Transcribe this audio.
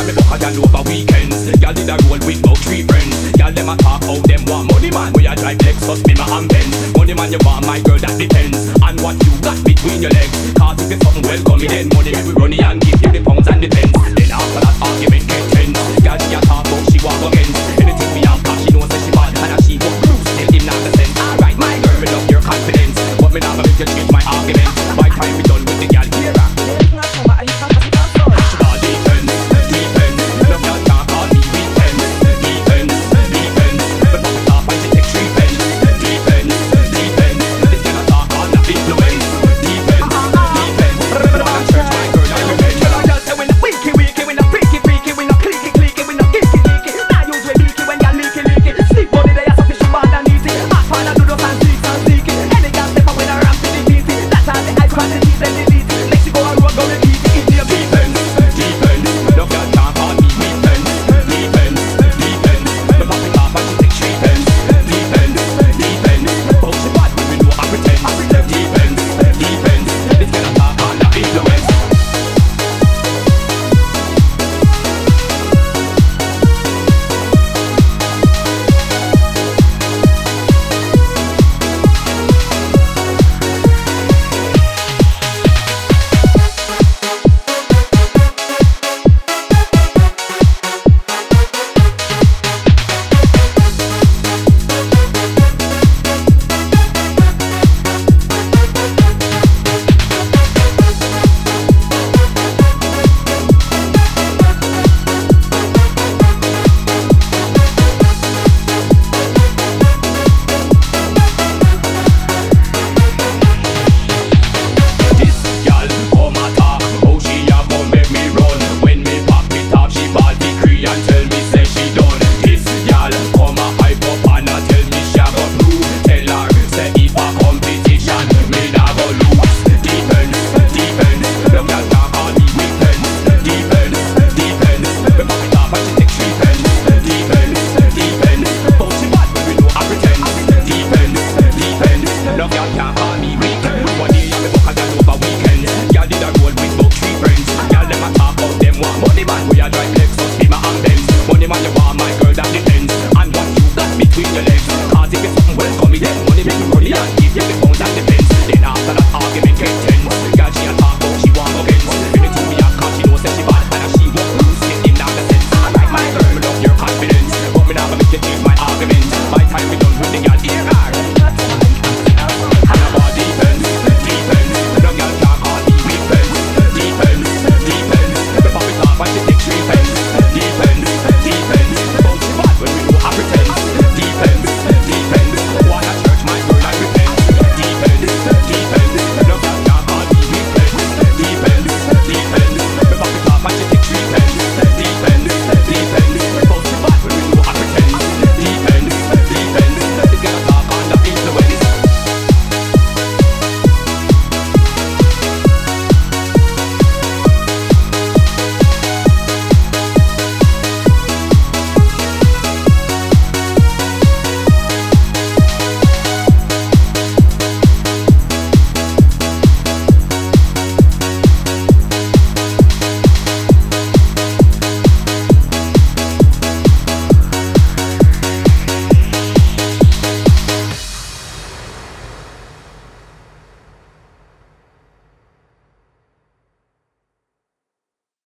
me fuck a gal over weekends. Gal did a roll with about 3 friends. Gal them a talk out them want money man. We a drive Lexus, me and Benz. Money man you want my girl that depends on what you got between your legs. Cause if it's something well coming in, money we run it and give you the pounds and the pence. Then after that argument get tense. Gal she a talk out she walk against. Anything we have cause she knows that she bad and she walk loose. Tell him not to sense. Alright my girl, me love your confidence, but me never make you change my argument. By time we done with the gal here. Money man, we a drive Lexus.